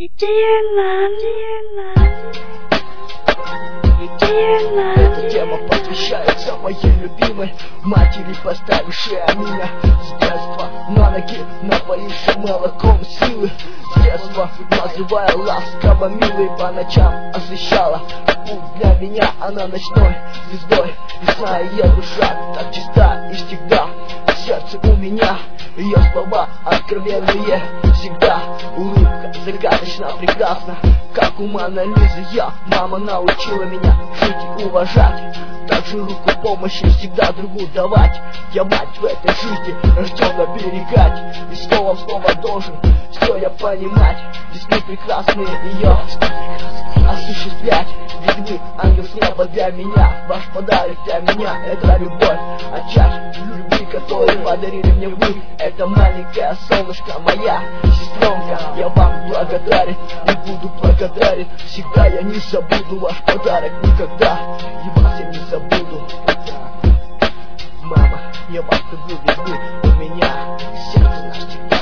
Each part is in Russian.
Эта тема посвящается моей любимой матери, поставившей меня с детства на ноги, напоившей молоком силы. С детства называя ласково милой, по ночам освещала путь для меня, она ночной звездой. Весна ее душа так чиста и всегда в сердце у меня ее слова откровенные. Всегда улыбка загадочно прекрасна, как у Моны Лизы. Мама научила меня жить и уважать, также руку помощи всегда другу давать. Я мать в этой жизни рожден оберегать, и словом слово должен все я понимать. Здесь мы прекрасные ее осуществлять, ведь вы ангел с неба для меня. Ваш подарок для меня — это любовь, а часть любви, которую подарили мне вы. Это маленькое солнышко, моя сестренка. Я вам благодарен и буду благодарен всегда. Я не забуду ваш подарок никогда, и вас я не забуду. Мама, я вас люблю, ведь вы у меня сердце навсегда.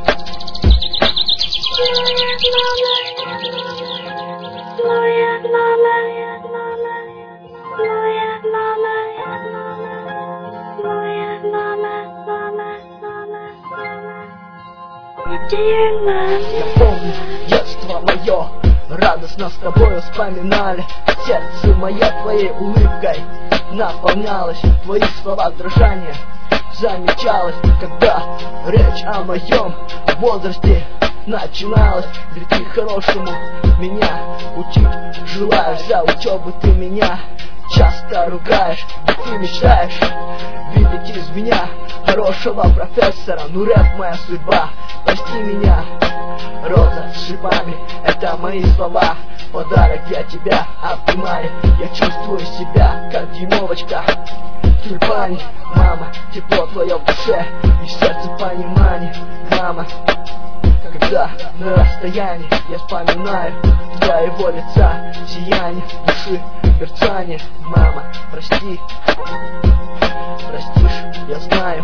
Я помню детство мое, радостно с тобой вспоминали. Сердце мое твоей улыбкой наполнялось, твои слова дрожания замечалось, когда речь о моем возрасте начиналась. Ведь ты хорошему меня учить желаешь, за учебу ты меня часто ругаешь, ведь ты мечтаешь видеть из меня хорошего профессора. Ну рэп моя судьба, прости меня. Роза с шипами — это мои слова, подарок для тебя. Обнимая, я чувствую себя как дюймовочка в тюльпане. Мама, тепло твое в душе и в сердце понимание. Мама, когда на расстоянии я вспоминаю твоего лица сияние, души мерцание. Мама, прости, простишь, я знаю,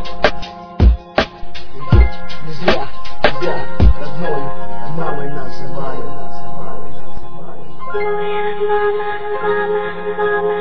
ведь не зря тебя родною мамой называю. Моя мама, мама, мама.